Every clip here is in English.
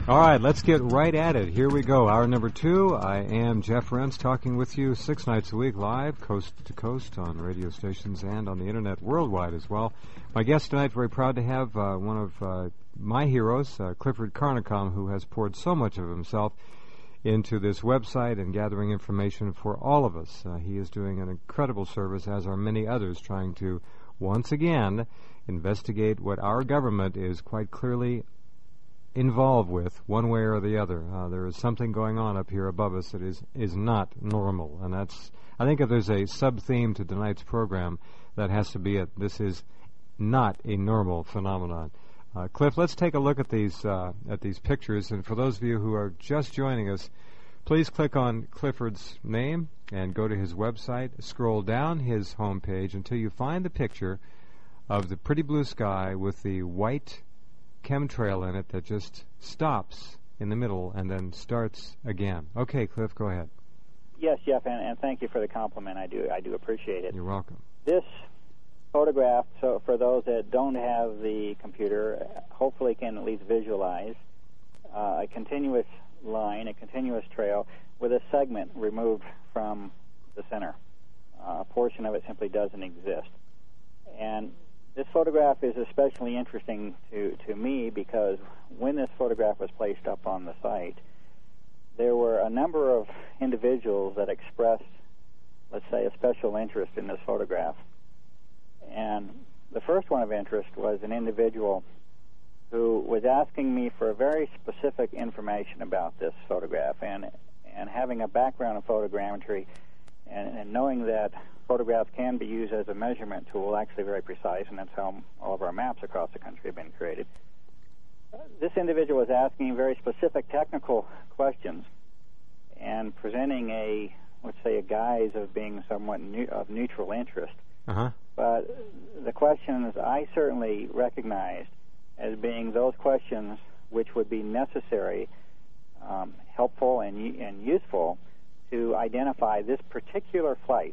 All right, let's get right at it. Here we go. Hour number 2. I am Jeff Rense, talking with you 6 nights a week, live, coast to coast, on radio stations and on the Internet worldwide as well. My guest tonight, very proud to have one of my heroes, Clifford Carnicom, who has poured so much of himself into this website and gathering information for all of us. He is doing an incredible service, as are many others, trying to, once again, investigate what our government is quite clearly involved with, one way or the other. There is something going on up here above us that is not normal, and that's, I think if there's a sub-theme to tonight's program, that has to be it. This is not a normal phenomenon. Cliff, let's take a look at these pictures, and for those of you who are just joining us, please click on Clifford's name and go to his website, scroll down his homepage until you find the picture of the pretty blue sky with the white chemtrail in it that just stops in the middle and then starts again. Okay, Cliff, go ahead. Yes, Jeff, and thank you for the compliment. I do appreciate it. You're welcome. This photograph, so for those that don't have the computer, hopefully can at least visualize a continuous line, a continuous trail with a segment removed from the center. A portion of it simply doesn't exist. And this photograph is especially interesting to me because when this photograph was placed up on the site, there were a number of individuals that expressed, let's say, a special interest in this photograph. And the first one of interest was an individual who was asking me for very specific information about this photograph, and having a background in photogrammetry and knowing that photographs can be used as a measurement tool, actually very precise, and that's how all of our maps across the country have been created. This individual was asking very specific technical questions and presenting let's say, a guise of being somewhat of neutral interest. Uh-huh. But the questions I certainly recognized as being those questions which would be necessary, helpful, and useful to identify this particular flight.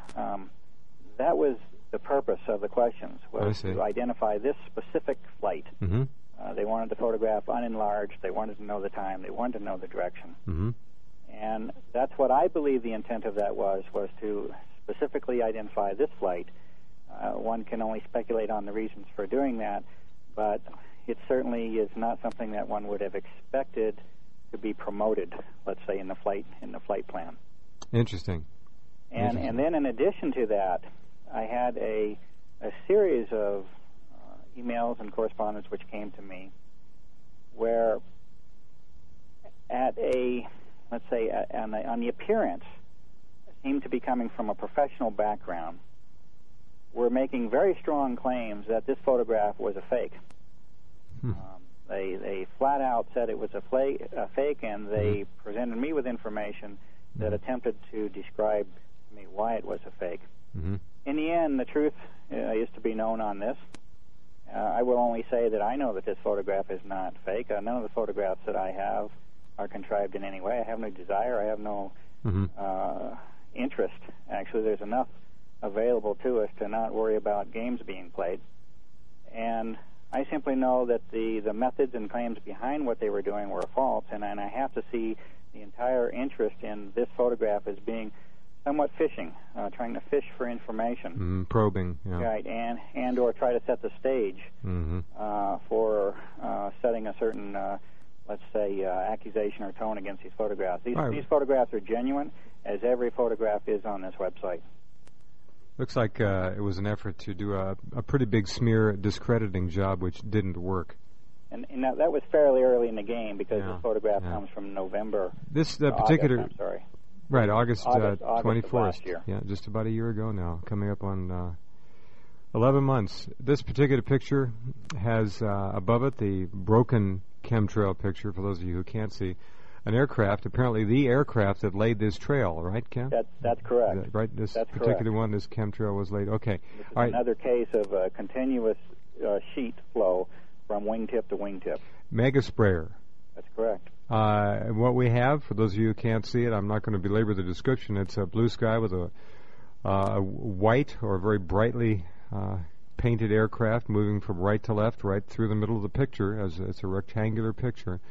That was the purpose of the questions, was to identify this specific flight. Mm-hmm. They wanted the photograph unenlarged. They wanted to know the time. They wanted to know the direction. Mm-hmm. And that's what I believe the intent of that was to specifically identify this flight. One can only speculate on the reasons for doing that, but it certainly is not something that one would have expected to be promoted, let's say, in the flight plan. Interesting. And then in addition to that, I had a series of emails and correspondence which came to me where on the appearance seemed to be coming from a professional background, were making very strong claims that this photograph was a fake. They flat out said it was a fake, and they presented me with information that attempted to describe to me why it was a fake. Mm-hmm. In the end, the truth is to be known on this. I will only say that I know that this photograph is not fake. None of the photographs that I have are contrived in any way. I have no desire. I have no interest. Actually, there's enough available to us to not worry about games being played. And I simply know that the methods and claims behind what they were doing were false, and I have to see the entire interest in this photograph as being somewhat fishing, trying to fish for information. Probing, yeah. Right, and or try to set the stage for setting a certain, let's say, accusation or tone against these photographs. These photographs are genuine, as every photograph is on this website. Looks like it was an effort to do a pretty big smear discrediting job, which didn't work. And that was fairly early in the game because this photograph comes from November. This particular, August, I'm sorry. Right, August 24th. Last year. Yeah, just about a year ago now, coming up on 11 months. This particular picture has above it the broken chemtrail picture, for those of you who can't see, an aircraft, apparently the aircraft that laid this trail, right, Ken? That's correct. Right, this particular one, this chemtrail was laid. Okay. This is another case of a continuous sheet flow from wingtip to wingtip. Mega sprayer. That's correct. What we have, for those of you who can't see it, I'm not going to belabor the description. It's a blue sky with a white or very brightly painted aircraft moving from right to left, right through the middle of the picture, as it's a rectangular picture.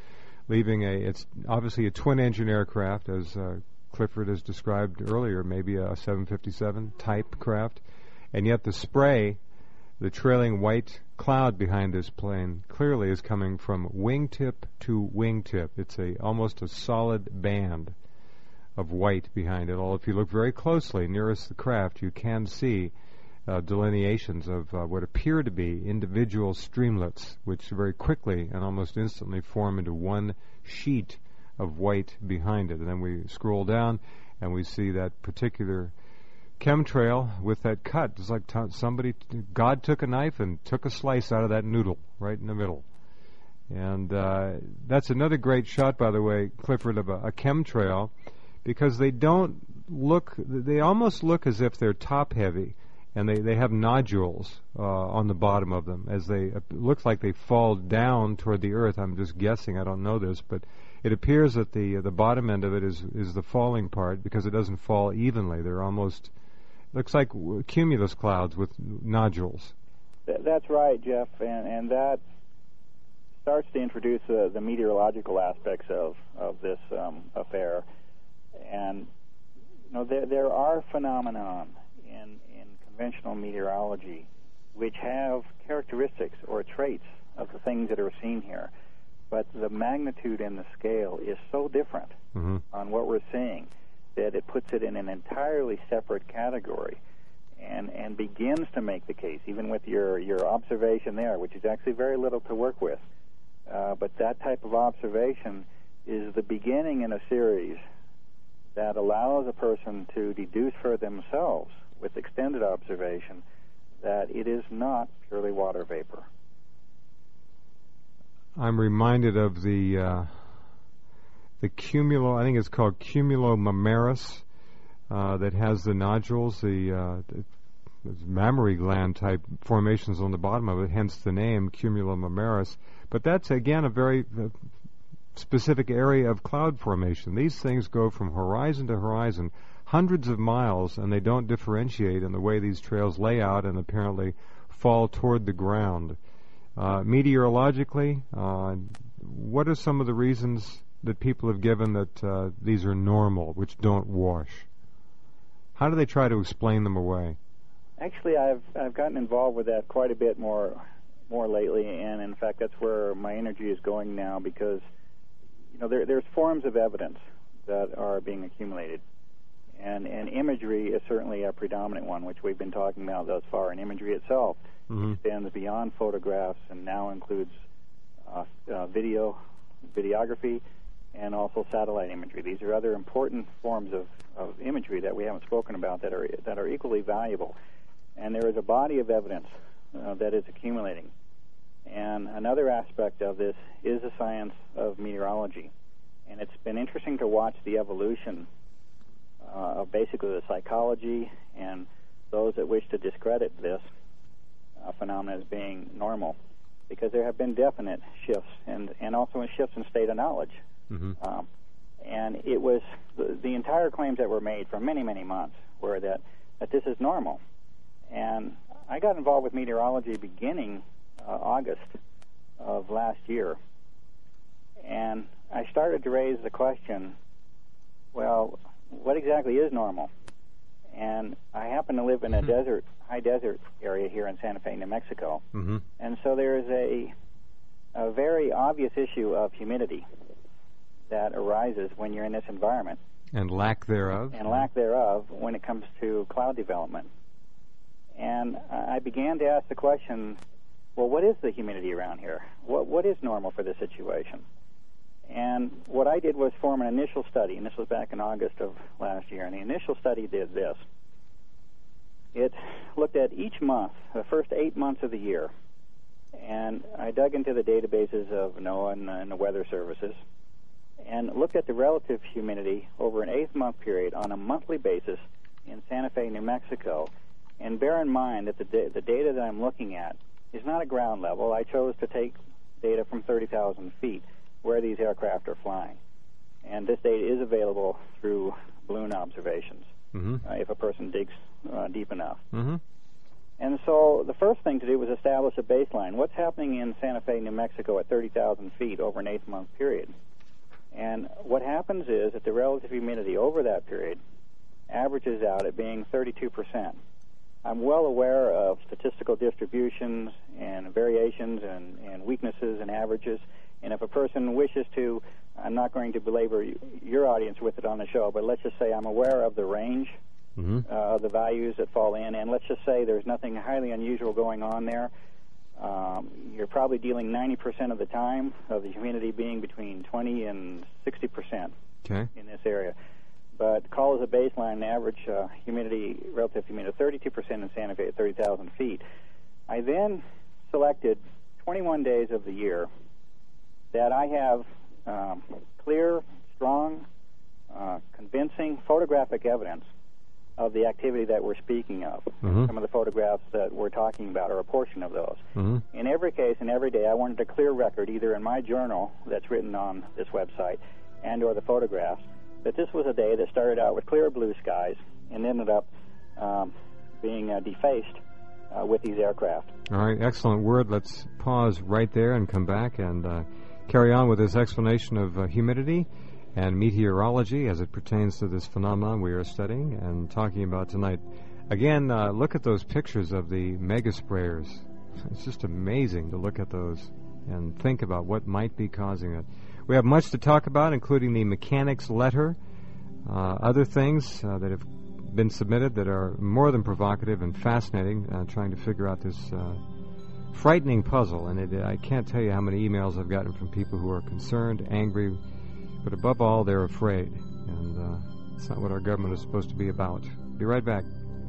leaving it's obviously a twin-engine aircraft, as Clifford has described earlier, maybe a 757 type craft, and yet the spray, the trailing white cloud behind this plane, clearly is coming from wingtip to wingtip. It's almost a solid band of white behind it. Although if you look very closely nearest the craft, you can see delineations of what appear to be individual streamlets, which very quickly and almost instantly form into one sheet of white behind it. And then we scroll down and we see that particular chemtrail with that cut. It's like God took a knife and took a slice out of that noodle right in the middle. And that's another great shot, by the way, Clifford, of a chemtrail, because they almost look as if they're top-heavy, and they have nodules on the bottom of them, as they look like they fall down toward the earth. I'm just guessing, I don't know this, but it appears that the bottom end of it is the falling part, because it doesn't fall evenly. They're almost, looks like cumulus clouds with nodules. That's right, Jeff, and that starts to introduce the meteorological aspects of this affair. And there are phenomenon in conventional meteorology which have characteristics or traits of the things that are seen here, but the magnitude and the scale is so different on what we're seeing that it puts it in an entirely separate category, and begins to make the case, even with your observation there, which is actually very little to work with. But that type of observation is the beginning in a series that allows a person to deduce for themselves, with extended observation, that it is not purely water vapor. I'm reminded of the cumulo, I think it's called cumulomammaris, that has the nodules, the mammary gland type formations on the bottom of it, hence the name cumulomammaris. But that's, again, a very specific area of cloud formation. These things go from horizon to horizon, hundreds of miles, and they don't differentiate in the way these trails lay out and apparently fall toward the ground. Meteorologically, what are some of the reasons that people have given that these are normal, which don't wash? How do they try to explain them away? Actually, I've gotten involved with that quite a bit more lately, and in fact, that's where my energy is going now, because there's forms of evidence that are being accumulated, and imagery is certainly a predominant one, which we've been talking about thus far. And imagery itself extends beyond photographs and now includes videography, and also satellite imagery. These are other important forms of imagery that we haven't spoken about that are equally valuable. And there is a body of evidence that is accumulating. And another aspect of this is the science of meteorology. And it's been interesting to watch the evolution of basically the psychology and those that wish to discredit this phenomenon as being normal, because there have been definite shifts and also shifts in state of knowledge. And it was the entire claims that were made for many, many months were that this is normal. And I got involved with meteorology beginning August of last year, and I started to raise the question, well, what exactly is normal? And I happen to live in a high desert area here in Santa Fe, New Mexico, and so there is a very obvious issue of humidity that arises when you're in this environment. And lack thereof. And lack thereof when it comes to cloud development. And I began to ask the question, well, what is the humidity around here? What is normal for this situation? And what I did was form an initial study, and this was back in August of last year, and the initial study did this. It looked at each month, the first 8 months of the year, and I dug into the databases of NOAA and the weather services, and looked at the relative humidity over an 8-month period on a monthly basis in Santa Fe, New Mexico. And bear in mind that the data that I'm looking at is not at ground level. I chose to take data from 30,000 feet where these aircraft are flying. And this data is available through balloon observations if a person digs deep enough. And so the first thing to do was establish a baseline. What's happening in Santa Fe, New Mexico at 30,000 feet over an 8-month period? And what happens is that the relative humidity over that period averages out at being 32%. I'm well aware of statistical distributions and variations and weaknesses and averages. And if a person wishes to, I'm not going to belabor your audience with it on the show, but let's just say I'm aware of the range of the values that fall in. And let's just say there's nothing highly unusual going on there. You're probably dealing 90% of the time of the humidity being between 20 and 60% in this area. But call as a baseline average humidity, relative humidity, 32% in Santa Fe at 30,000 feet. I then selected 21 days of the year that I have clear, strong, convincing photographic evidence of the activity that we're speaking of. Some of the photographs that we're talking about are a portion of those. In every case and every day, I wanted a clear record, either in my journal that's written on this website and or the photographs, that this was a day that started out with clear blue skies and ended up being defaced with these aircraft. All right, excellent word. Let's pause right there and come back and carry on with this explanation of humidity and meteorology as it pertains to this phenomenon we are studying and talking about tonight. Again, look at those pictures of the mega sprayers. It's just amazing to look at those and think about what might be causing it. We have much to talk about, including the mechanic's letter, other things that have been submitted that are more than provocative and fascinating, trying to figure out this frightening puzzle. And I can't tell you how many emails I've gotten from people who are concerned, angry, but above all, they're afraid. And it's not what our government is supposed to be about. Be right back.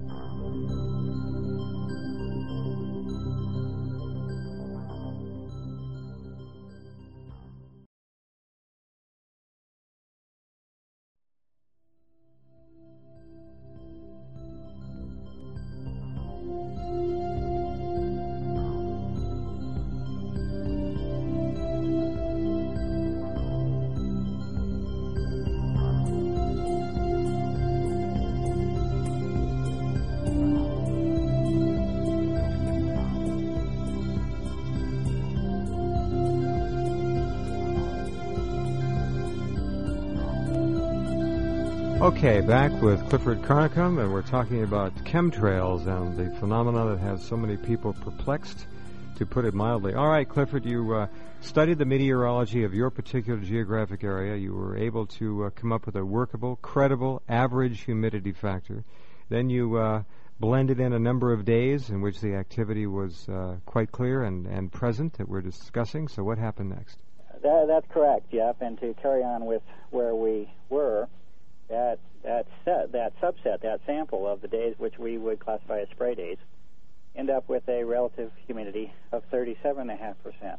Okay, back with Clifford Carnicom, and we're talking about chemtrails and the phenomena that has so many people perplexed, to put it mildly. All right, Clifford, you studied the meteorology of your particular geographic area. You were able to come up with a workable, credible, average humidity factor. Then you blended in a number of days in which the activity was quite clear and present that we're discussing. So what happened next? That's correct, Jeff. And to carry on with where we were, that subset, that sample of the days which we would classify as spray days, end up with a relative humidity of 37.5%.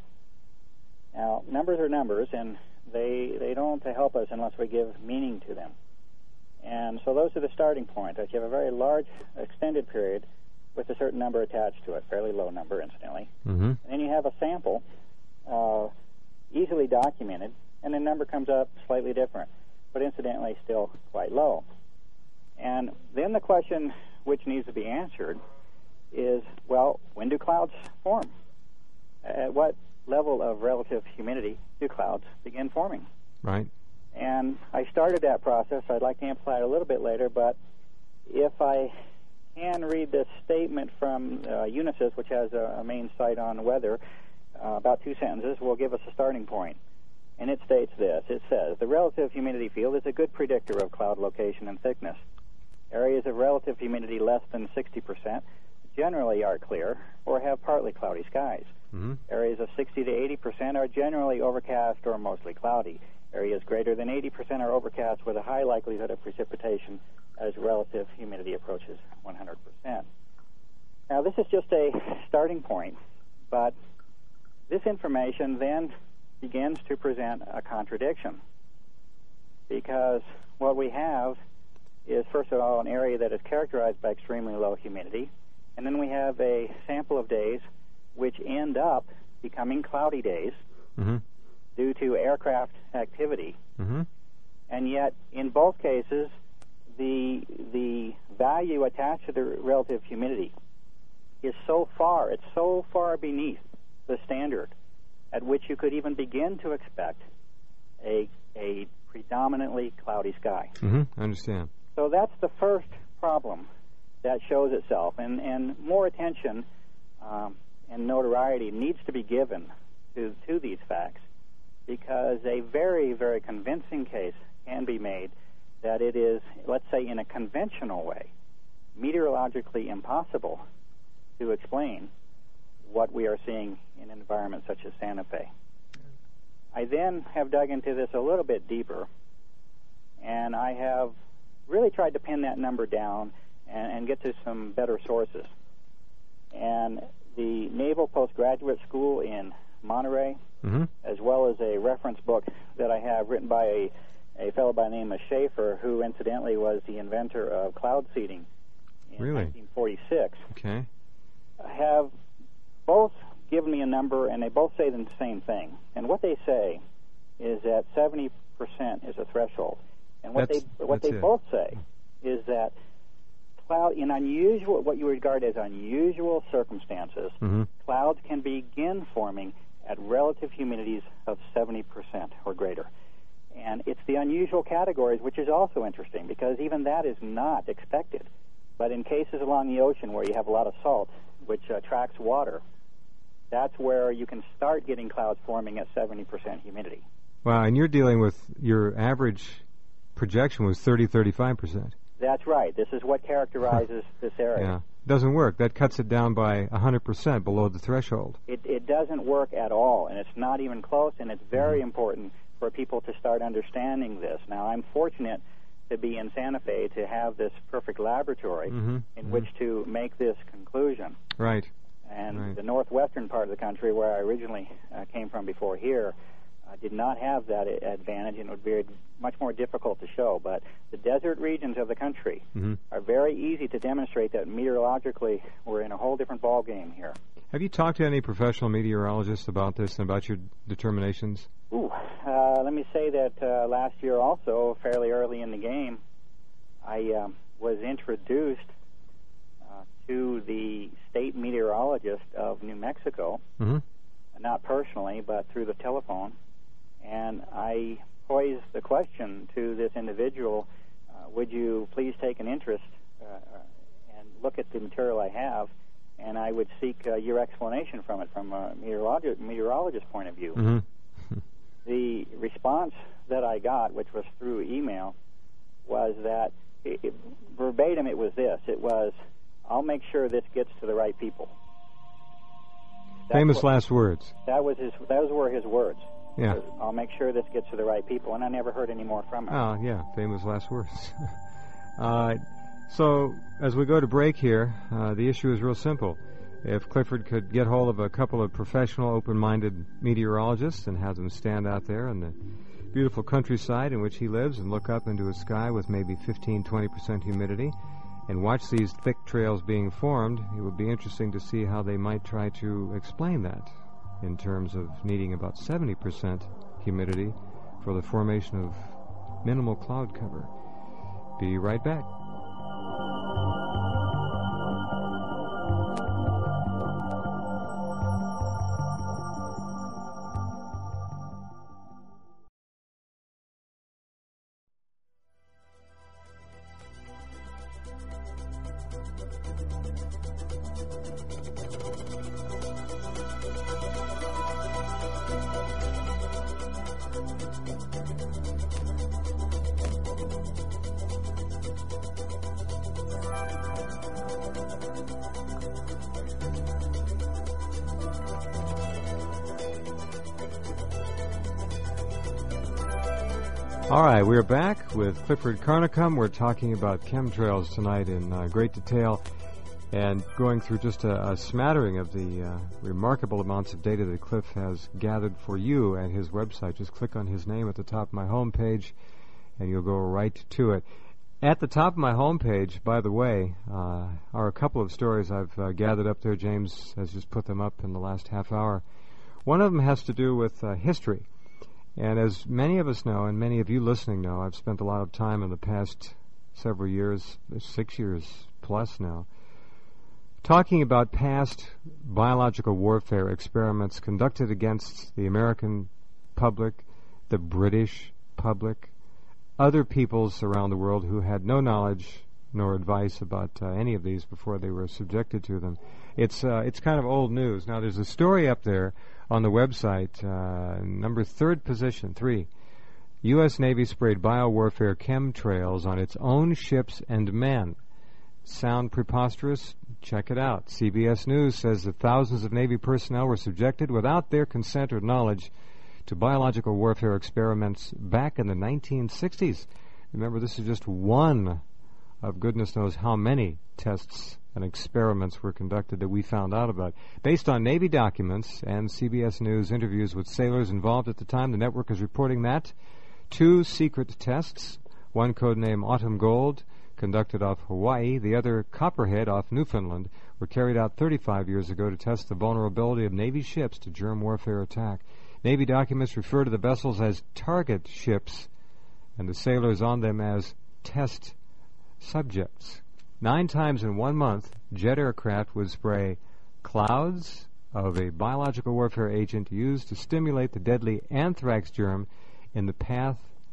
Now, numbers are numbers, and they don't help us unless we give meaning to them. And so those are the starting point. That you have a very large, extended period with a certain number attached to it, fairly low number, incidentally. And then you have a sample, easily documented, and the number comes up slightly different, but incidentally still quite low. And then the question which needs to be answered is, well, when do clouds form? At what level of relative humidity do clouds begin forming? Right. And I started that process. I'd like to amplify it a little bit later, but if I can read this statement from Unisys, which has a main site on weather, about 2 sentences, will give us a starting point. And it states this. It says, the relative humidity field is a good predictor of cloud location and thickness. Areas of relative humidity less than 60% generally are clear or have partly cloudy skies. Areas of 60 to 80% are generally overcast or mostly cloudy. Areas greater than 80% are overcast with a high likelihood of precipitation as relative humidity approaches 100%. Now, this is just a starting point, but this information then begins to present a contradiction, because what we have is, first of all, an area that is characterized by extremely low humidity, and then we have a sample of days which end up becoming cloudy days due to aircraft activity. And yet, in both cases, the value attached to the relative humidity is so far beneath the standard at which you could even begin to expect a a predominantly cloudy sky. I understand. So that's the first problem that shows itself, and more attention and notoriety needs to be given to these facts, because a very, very convincing case can be made that it is, let's say in a conventional way, meteorologically impossible to explain what we are seeing in an environment such as Santa Fe. I then have dug into this a little bit deeper, and I have really tried to pin that number down and get to some better sources. And the Naval Postgraduate School in Monterey, as well as a reference book that I have written by a fellow by the name of Schaefer, who incidentally was the inventor of cloud seeding in 1946, have both given me a number, and they both say the same thing. And what they say is that 70% is a threshold. And what they both say is that in unusual, what you regard as unusual circumstances, clouds can begin forming at relative humidities of 70% or greater. And it's the unusual categories, which is also interesting, because even that is not expected. But in cases along the ocean where you have a lot of salt, which attracts water, that's where you can start getting clouds forming at 70% humidity. Wow, and you're dealing with your average projection was 35%. That's right. This is what characterizes this area. Yeah. Doesn't work. That cuts it down by 100% below the threshold. It doesn't work at all, and it's not even close, and it's very important for people to start understanding this. Now, I'm fortunate to be in Santa Fe to have this perfect laboratory in which to make this conclusion. Right. And the northwestern part of the country, where I originally came from before here, did not have that advantage, and it would be much more difficult to show. But the desert regions of the country are very easy to demonstrate that meteorologically we're in a whole different ballgame here. Have you talked to any professional meteorologists about this and about your determinations? Let me say that last year also, fairly early in the game, I was introduced to the state meteorologist of New Mexico, not personally, but through the telephone. And I posed the question to this individual, would you please take an interest and look at the material I have, and I would seek your explanation from it from a meteorologist point of view. The response that I got, which was through email, was that, verbatim it was this, it was, I'll make sure this gets to the right people. Famous last words. Those were his words. Yeah. I'll make sure this gets to the right people, and I never heard any more from him. Oh, yeah, famous last words. So, as we go to break here, the issue is real simple. If Clifford could get hold of a couple of professional, open-minded meteorologists and have them stand out there in the beautiful countryside in which he lives and look up into a sky with maybe 15-20% humidity and watch these thick trails being formed, it would be interesting to see how they might try to explain that in terms of needing about 70% humidity for the formation of minimal cloud cover. Be right back. All right, we're back with Clifford Carnicom. We're talking about chemtrails tonight in great detail and going through just a smattering of the remarkable amounts of data that Cliff has gathered for you at his website. Just click on his name at the top of my homepage, and you'll go right to it. At the top of my homepage, by the way, are a couple of stories I've gathered up there. James has just put them up in the last half hour. One of them has to do with history. And as many of us know, and many of you listening know, I've spent a lot of time in the past several years, 6 years plus now, talking about past biological warfare experiments conducted against the American public, the British public, other peoples around the world who had no knowledge nor advice about any of these before they were subjected to them. It's kind of old news. Now, there's a story up there on the website, number 3rd position, 3. U.S. Navy sprayed biowarfare chemtrails on its own ships and men. Sound preposterous? Check it out. CBS News says that thousands of Navy personnel were subjected without their consent or knowledge to biological warfare experiments back in the 1960s. Remember, this is just one of goodness knows how many tests and experiments were conducted that we found out about. Based on Navy documents and CBS News interviews with sailors involved at the time, the network is reporting that 2 secret tests, one codenamed Autumn Gold, conducted off Hawaii, the other Copperhead off Newfoundland, were carried out 35 years ago to test the vulnerability of Navy ships to germ warfare attack. Navy documents refer to the vessels as target ships and the sailors on them as test subjects. 9 times in 1 month, jet aircraft would spray clouds of a biological warfare agent used to stimulate the deadly anthrax germ in the path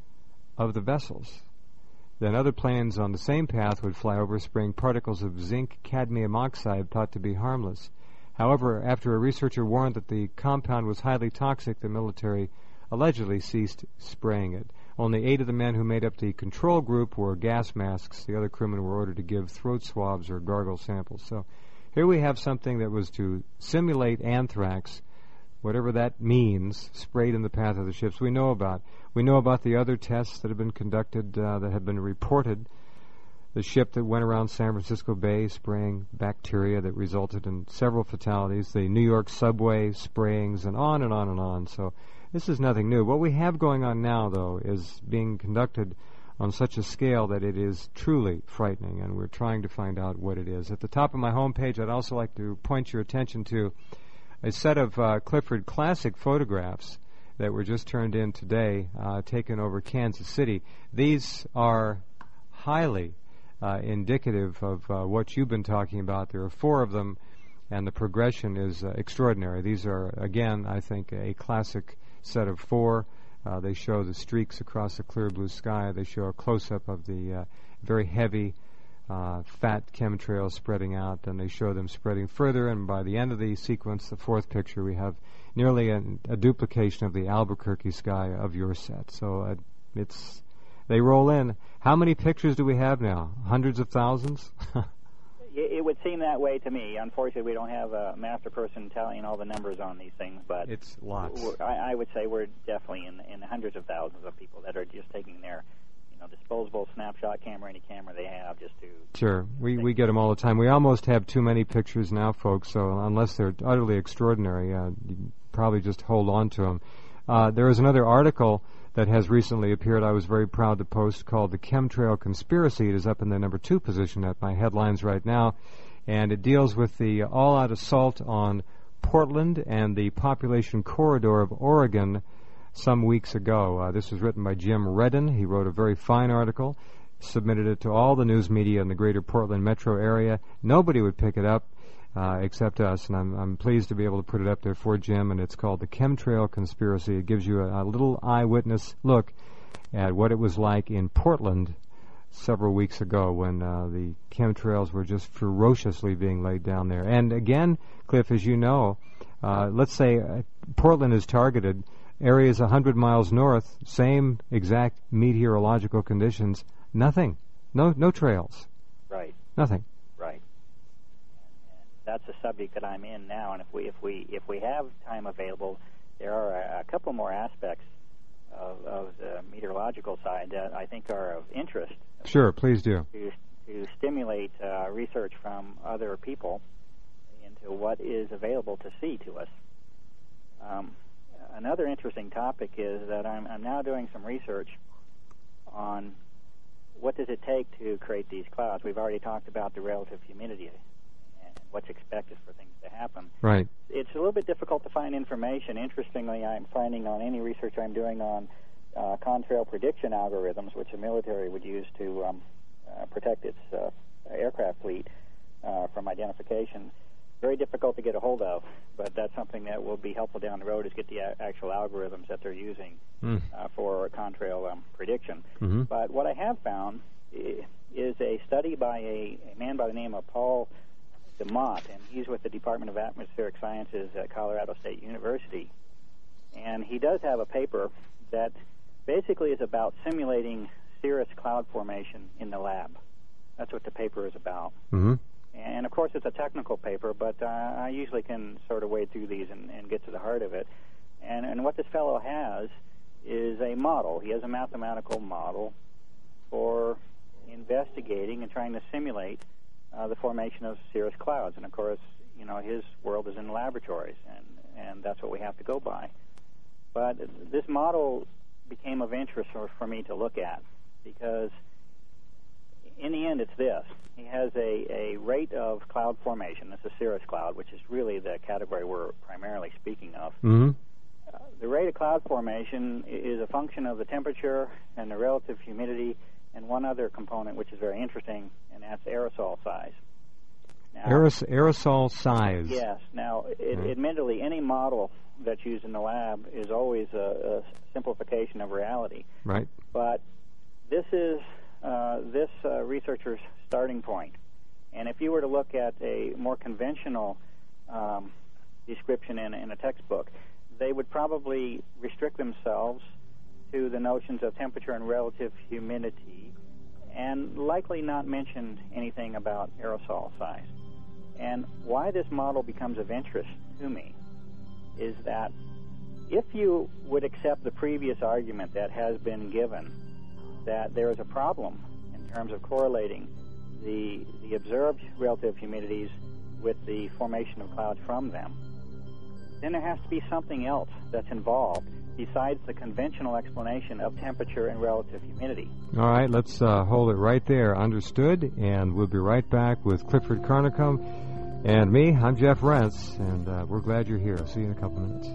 of the vessels. Then other planes on the same path would fly over, spraying particles of zinc cadmium oxide thought to be harmless. However, after a researcher warned that the compound was highly toxic, the military allegedly ceased spraying it. Only 8 of the men who made up the control group wore gas masks. The other crewmen were ordered to give throat swabs or gargle samples. So here we have something that was to simulate anthrax, whatever that means, sprayed in the path of the ships. We know about the other tests that have been conducted, that have been reported. The ship that went around San Francisco Bay spraying bacteria that resulted in several fatalities, the New York subway sprayings, and on and on and on. So this is nothing new. What we have going on now, though, is being conducted on such a scale that it is truly frightening, and we're trying to find out what it is. At the top of my homepage, I'd also like to point your attention to a set of Clifford Classic photographs that were just turned in today, taken over Kansas City. These are highly indicative of what you've been talking about. There are 4 of them, and the progression is extraordinary. These are, again, I think, a classic set of 4. They show the streaks across the clear blue sky. They show a close-up of the very heavy, fat chemtrails spreading out, and they show them spreading further, and by the end of the sequence, the 4th picture, we have nearly a duplication of the Albuquerque sky of your set. So they roll in. How many pictures do we have now? Hundreds of thousands? It would seem that way to me. Unfortunately, we don't have a master person tallying all the numbers on these things, but it's lots. I would say we're definitely in the hundreds of thousands of people that are just taking their disposable snapshot camera, any camera they have, just to... Sure. We get them all the time. We almost have too many pictures now, folks, so unless they're utterly extraordinary, you probably just hold on to them. There is another article that has recently appeared I was very proud to post called The Chemtrail Conspiracy. It is up in the number 2 position at my headlines right now, and it deals with the all-out assault on Portland and the population corridor of Oregon some weeks ago. This was written by Jim Redden. He wrote a very fine article, submitted it to all the news media in the greater Portland metro area. Nobody would pick it up except us, and I'm pleased to be able to put it up there for Jim, and it's called The Chemtrail Conspiracy. It gives you a little eyewitness look at what it was like in Portland several weeks ago when the chemtrails were just ferociously being laid down there. And again, Cliff, as you know, let's say Portland is targeted, areas 100 miles north, same exact meteorological conditions, nothing. No trails. Right. Nothing. Right. That's a subject that I'm in now, and if we have time available, there are a couple more aspects of the meteorological side that I think are of interest. Sure, please do. To stimulate research from other people into what is available to see to us. Another interesting topic is that I'm now doing some research on what does it take to create these clouds. We've already talked about the relative humidity and what's expected for things to happen. Right. It's a little bit difficult to find information. Interestingly, I'm finding on any research I'm doing on contrail prediction algorithms, which the military would use to protect its aircraft fleet from identification, very difficult to get a hold of, but that's something that will be helpful down the road, is get the actual algorithms that they're using for contrail prediction. Mm-hmm. But what I have found is a study by a man by the name of Paul DeMott, and he's with the Department of Atmospheric Sciences at Colorado State University. And he does have a paper that basically is about simulating cirrus cloud formation in the lab. That's what the paper is about. Mm-hmm. And, of course, it's a technical paper, but I usually can sort of wade through these and get to the heart of it. And what this fellow has is a model. He has a mathematical model for investigating and trying to simulate the formation of cirrus clouds. And, of course, you know, his world is in laboratories, and that's what we have to go by. But this model became of interest for me to look at, because in the end, it's this. He has a rate of cloud formation. This is cirrus cloud, which is really the category we're primarily speaking of. Mm-hmm. The rate of cloud formation is a function of the temperature and the relative humidity and one other component which is very interesting, and that's aerosol size. Now, aerosol size. Yes. Now, admittedly, any model that's used in the lab is always a simplification of reality. Right. But this is this researcher's starting point. And if you were to look at a more conventional description in a textbook, they would probably restrict themselves to the notions of temperature and relative humidity, and likely not mention anything about aerosol size. And why this model becomes of interest to me is that if you would accept the previous argument that has been given, that there is a problem in terms of correlating the observed relative humidities with the formation of clouds from them, then there has to be something else that's involved besides the conventional explanation of temperature and relative humidity. All right, let's hold it right there. Understood. And we'll be right back with Clifford Carnicom and me. I'm Jeff Rentz, and we're glad you're here. I'll see you in a couple minutes.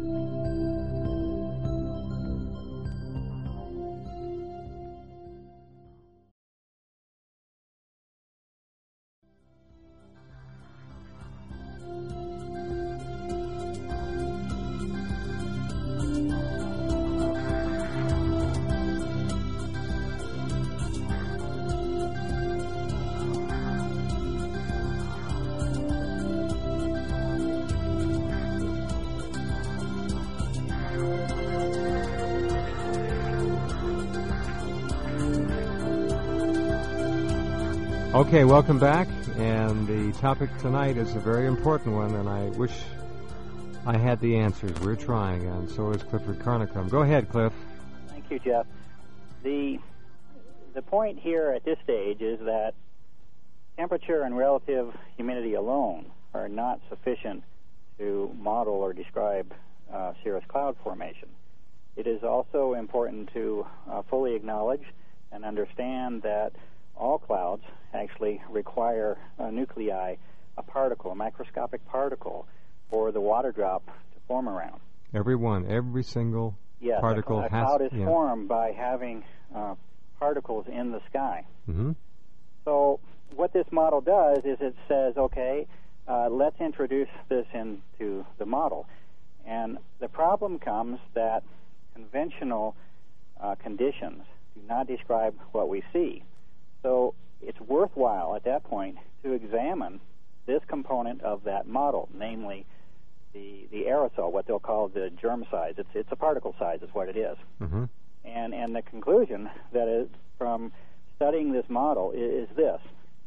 Okay, welcome back, and the topic tonight is a very important one, and I wish I had the answers. We're trying, and so is Clifford Carnicom. Go ahead, Cliff. Thank you, Jeff. The point here at this stage is that temperature and relative humidity alone are not sufficient to model or describe cirrus cloud formation. It is also important to fully acknowledge and understand that all clouds actually require a nuclei, a particle, a microscopic particle, for the water drop to form around. Every single particle a cloud is formed by having particles in the sky. Mm-hmm. So what this model does is it says, okay, let's introduce this into the model. And the problem comes that conventional conditions do not describe what we see. So it's worthwhile at that point to examine this component of that model, namely the aerosol, what they'll call the germ size. It's a particle size is what it is. Mm-hmm. And the conclusion that is from studying this model is this.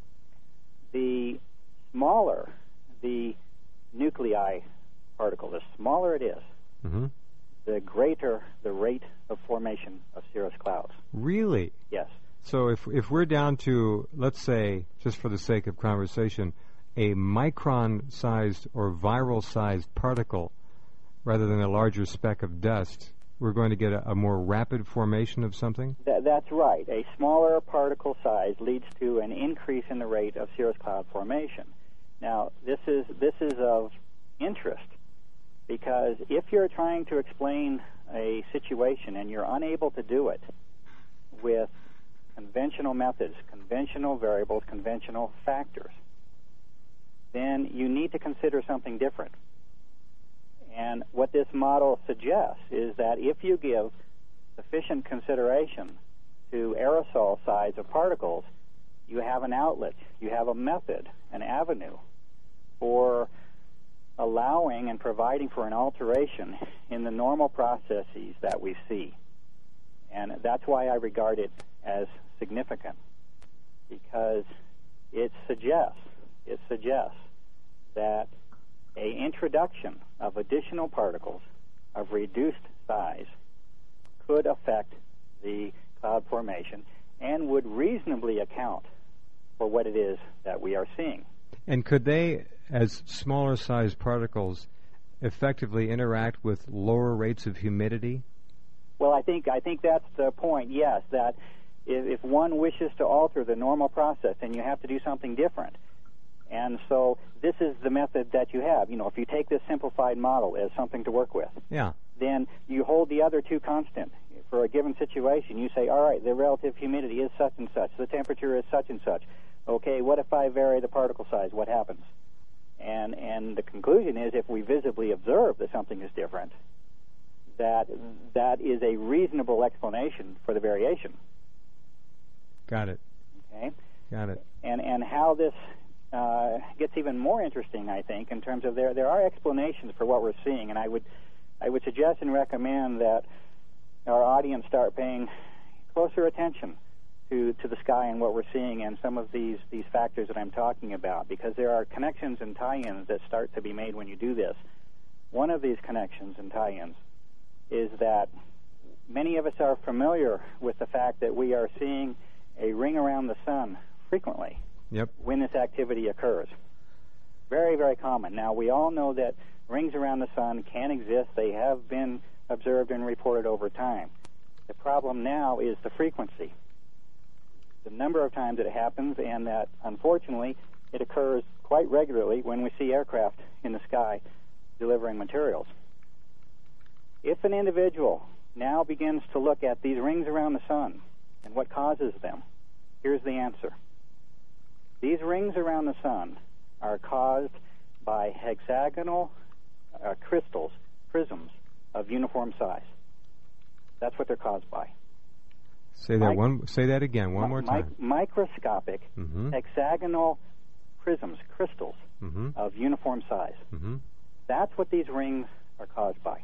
The smaller the nuclei particle, the smaller it is, mm-hmm. the greater the rate of formation of cirrus clouds. Really? Yes. So if we're down to, let's say, just for the sake of conversation, a micron-sized or viral-sized particle rather than a larger speck of dust, we're going to get a more rapid formation of something? That's right. A smaller particle size leads to an increase in the rate of cirrus cloud formation. Now, this is of interest because if you're trying to explain a situation and you're unable to do it with conventional methods, conventional variables, conventional factors, then you need to consider something different. And what this model suggests is that if you give sufficient consideration to aerosol size of particles, you have an outlet, you have a method, an avenue for allowing and providing for an alteration in the normal processes that we see. And that's why I regard it as significant, because it suggests that an introduction of additional particles of reduced size could affect the cloud formation and would reasonably account for what it is that we are seeing. And could they, as smaller sized particles, effectively interact with lower rates of humidity? Well, I think that's the point, yes, that if one wishes to alter the normal process, then you have to do something different. And so this is the method that you have. You know, if you take this simplified model as something to work with, then you hold the other two constant. For a given situation, you say, all right, the relative humidity is such and such, the temperature is such and such. Okay, what if I vary the particle size? What happens? And the conclusion is, if we visibly observe that something is different, that is a reasonable explanation for the variation. Got it. Okay. Got it. And how this gets even more interesting, I think, in terms of there are explanations for what we're seeing, and I would suggest and recommend that our audience start paying closer attention to the sky and what we're seeing and some of these factors that I'm talking about, because there are connections and tie-ins that start to be made when you do this. One of these connections and tie-ins is that many of us are familiar with the fact that we are seeing a ring around the sun frequently when this activity occurs. Very, very common. Now, we all know that rings around the sun can exist. They have been observed and reported over time. The problem now is the frequency, the number of times that it happens, and that, unfortunately, it occurs quite regularly when we see aircraft in the sky delivering materials. If an individual now begins to look at these rings around the sun and what causes them, here's the answer. These rings around the sun are caused by hexagonal crystals, prisms of uniform size. That's what they're caused by. Say that again one more time. Microscopic hexagonal prisms, crystals of uniform size. That's what these rings are caused by.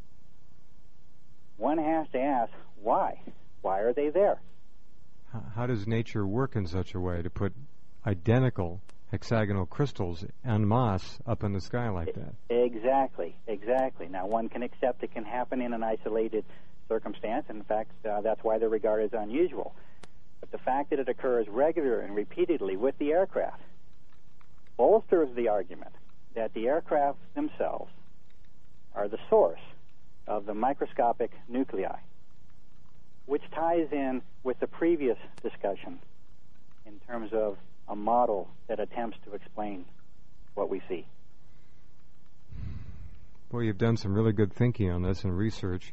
One has to ask, why? Why are they there? How does nature work in such a way to put identical hexagonal crystals en masse up in the sky like that? Exactly. Now, one can accept it can happen in an isolated circumstance. In fact, that's why they're regarded as unusual. But the fact that it occurs regularly and repeatedly with the aircraft bolsters the argument that the aircraft themselves are the source of the microscopic nuclei, which ties in with the previous discussion in terms of a model that attempts to explain what we see. Boy, you've done some really good thinking on this and research.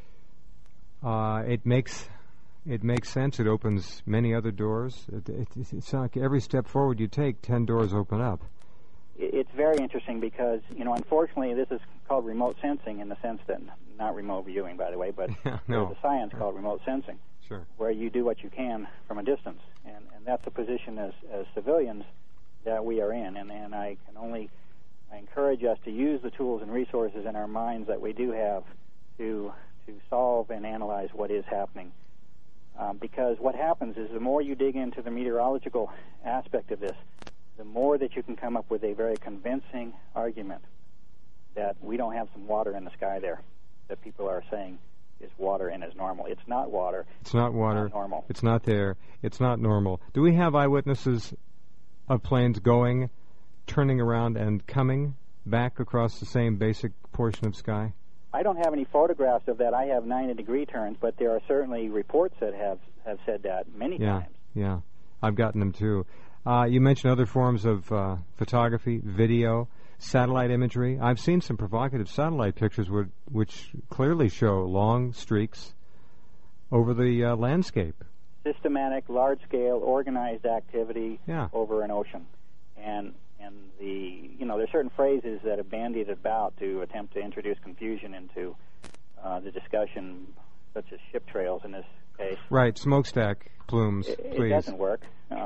It makes sense. It opens many other doors. It's like every step forward you take, 10 doors open up. It's very interesting because, unfortunately, this is called remote sensing in the sense that, not remote viewing, by the way, but there's a science called remote sensing, where you do what you can from a distance. And that's the position as civilians that we are in. And I encourage us to use the tools and resources in our minds that we do have to solve and analyze what is happening. Because what happens is the more you dig into the meteorological aspect of this, the more that you can come up with a very convincing argument that we don't have some water in the sky there that people are saying is water and is normal. It's not water. It's not water. It's not normal. It's not there. It's not normal. Do we have eyewitnesses of planes going, turning around, and coming back across the same basic portion of sky? I don't have any photographs of that. I have 90-degree turns, but there are certainly reports that have said that many times. Yeah, I've gotten them too. You mentioned other forms of photography, video, satellite imagery. I've seen some provocative satellite pictures which clearly show long streaks over the landscape. Systematic, large-scale, organized activity over an ocean. And And there's certain phrases that are bandied about to attempt to introduce confusion into the discussion, such as ship trails in this case. Right, smokestack plumes, please. It doesn't work.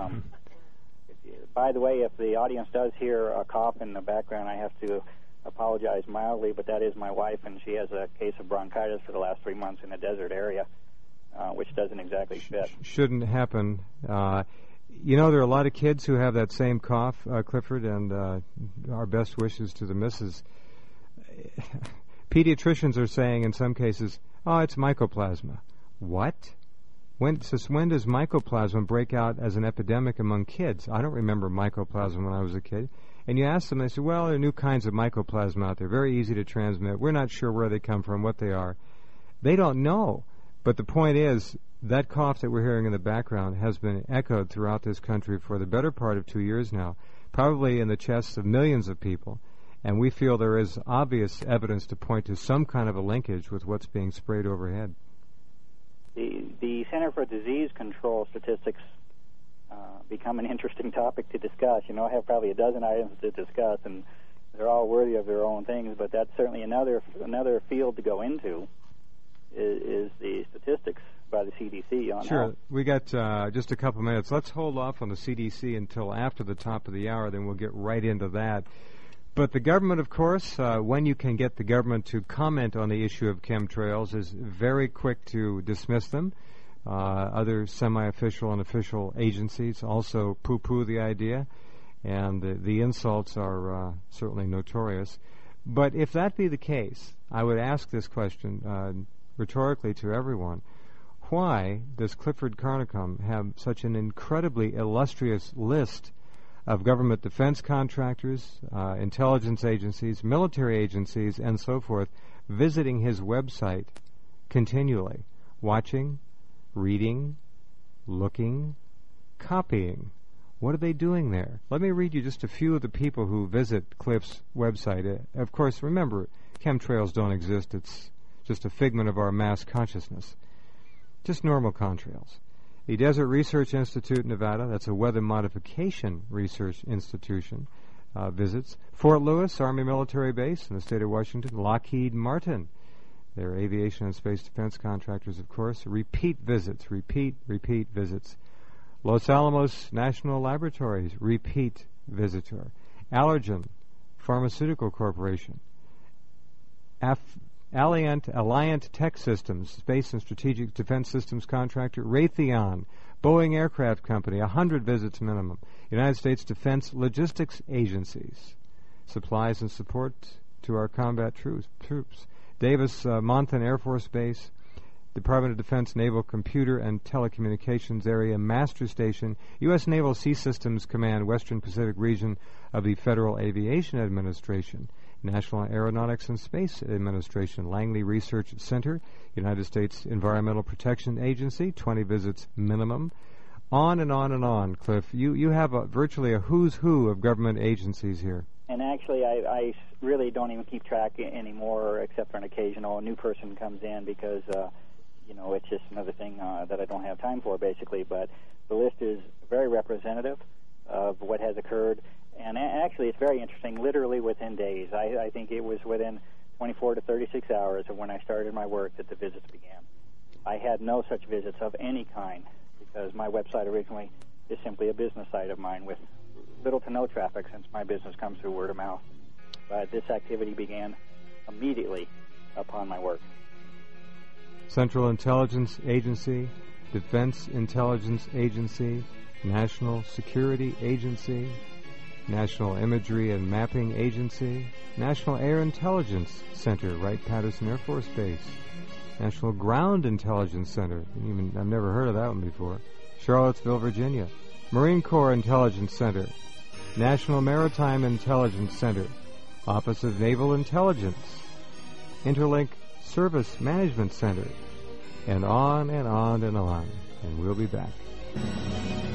By the way, if the audience does hear a cough in the background, I have to apologize mildly, but that is my wife, and she has a case of bronchitis for the last 3 months in a desert area, which doesn't exactly fit. Shouldn't happen. There are a lot of kids who have that same cough, Clifford, and our best wishes to the missus. Pediatricians are saying in some cases, oh, it's mycoplasma. What? When does mycoplasma break out as an epidemic among kids? I don't remember mycoplasma when I was a kid. And you ask them, they say, well, there are new kinds of mycoplasma out there, very easy to transmit. We're not sure where they come from, what they are. They don't know. But the point is, that cough that we're hearing in the background has been echoed throughout this country for the better part of 2 years now, probably in the chests of millions of people. And we feel there is obvious evidence to point to some kind of a linkage with what's being sprayed overhead. The Center for Disease Control statistics become an interesting topic to discuss. I have probably a dozen items to discuss, and they're all worthy of their own things, but that's certainly another field to go into is the statistics by the CDC on Sure. health. We got just a couple minutes. Let's hold off on the CDC until after the top of the hour, then we'll get right into that. But the government, of course, when you can get the government to comment on the issue of chemtrails, is very quick to dismiss them. Other semi-official and official agencies also poo-poo the idea, and the insults are certainly notorious. But if that be the case, I would ask this question rhetorically to everyone. Why does Clifford Carnicom have such an incredibly illustrious list of government defense contractors, intelligence agencies, military agencies, and so forth, visiting his website continually, watching, reading, looking, copying? What are they doing there? Let me read you just a few of the people who visit Cliff's website. Of course, remember, chemtrails don't exist. It's just a figment of our mass consciousness. Just normal contrails. The Desert Research Institute, Nevada, that's a weather modification research institution, visits. Fort Lewis Army Military Base in the state of Washington. Lockheed Martin, their aviation and space defense contractors, of course. Repeat visits. Los Alamos National Laboratories, repeat visitor. Allergan Pharmaceutical Corporation. Alliant Tech Systems, Space and Strategic Defense Systems contractor. Raytheon, Boeing Aircraft Company, 100 visits minimum. United States Defense Logistics Agencies, supplies and support to our combat troops. Davis-Monthan Air Force Base, Department of Defense Naval Computer and Telecommunications Area Master Station, U.S. Naval Sea Systems Command, Western Pacific Region of the Federal Aviation Administration, National Aeronautics and Space Administration, Langley Research Center, United States Environmental Protection Agency, 20 visits minimum. On and on and on, Cliff. You have virtually a who's who of government agencies here. And actually, I really don't even keep track anymore, except for an occasional new person comes in because, it's just another thing that I don't have time for, basically. But the list is very representative of what has occurred. And actually, it's very interesting, literally within days. I think it was within 24 to 36 hours of when I started my work that the visits began. I had no such visits of any kind because my website originally is simply a business site of mine with little to no traffic since my business comes through word of mouth. But this activity began immediately upon my work. Central Intelligence Agency, Defense Intelligence Agency, National Security Agency, National Imagery and Mapping Agency, National Air Intelligence Center, Wright-Patterson Air Force Base, National Ground Intelligence Center, I've never heard of that one before, Charlottesville, Virginia, Marine Corps Intelligence Center, National Maritime Intelligence Center, Office of Naval Intelligence, Interlink Service Management Center, and on and on and on. And we'll be back.